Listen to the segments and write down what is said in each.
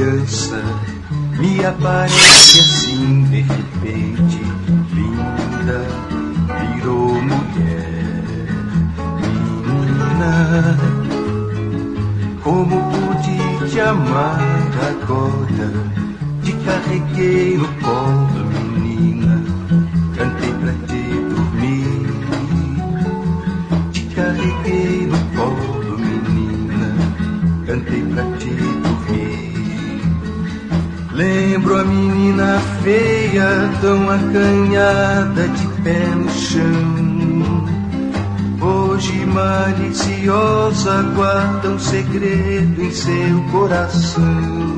criança, me aparece assim de repente, linda, virou mulher. Menina, como pude te amar agora? Te carreguei no colo, menina, cantei pra te dormir. Te carreguei no colo, menina, cantei pra te dormir. Lembro a menina feia, tão acanhada, de pé no chão. Hoje maliciosa, guarda um segredo em seu coração.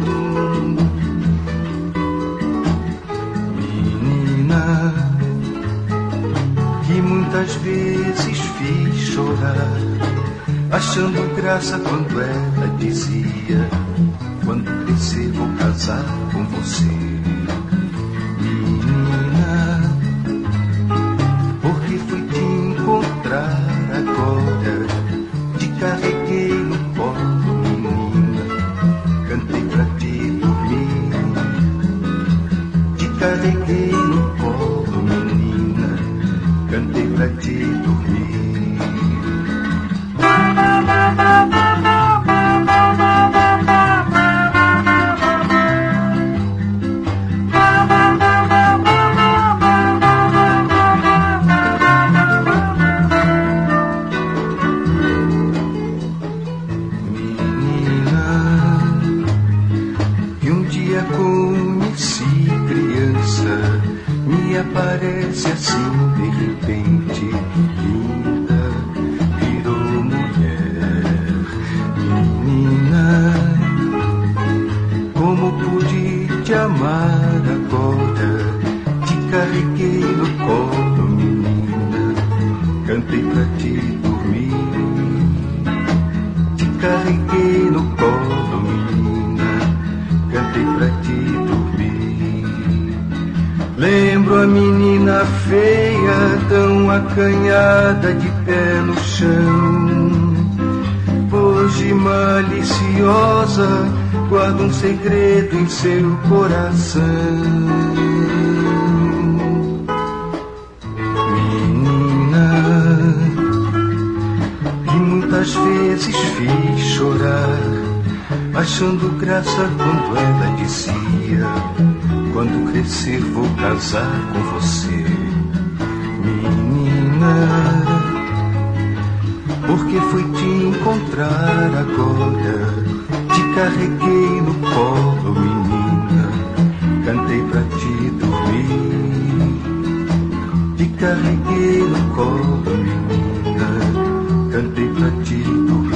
Que muitas vezes fiz chorar, achando graça quando ela dizia: quando crescer vou casar com você. Menina, porque fui te encontrar agora, te carreguei no colo, menina, cantei pra te dormir. Te carreguei no colo, menina, cantei pra te dormir. Menina, que um dia conheci criança, me aparece assim de repente, linda, virou mulher. Menina, como pude te amar agora? Te carreguei no colo, menina, cantei pra te dormir. Te carreguei no colo, menina, cantei pra te dormir. Lembro a menina feia, tão acanhada, de pé no chão. Hoje maliciosa, guarda um segredo em seu coração. Menina, que muitas vezes fiz chorar, achando graça quando ela dizia: quando crescer vou casar com você. Menina, porque fui te encontrar agora, te carreguei no colo, menina, cantei pra te dormir. Te carreguei no colo, menina, cantei pra te dormir.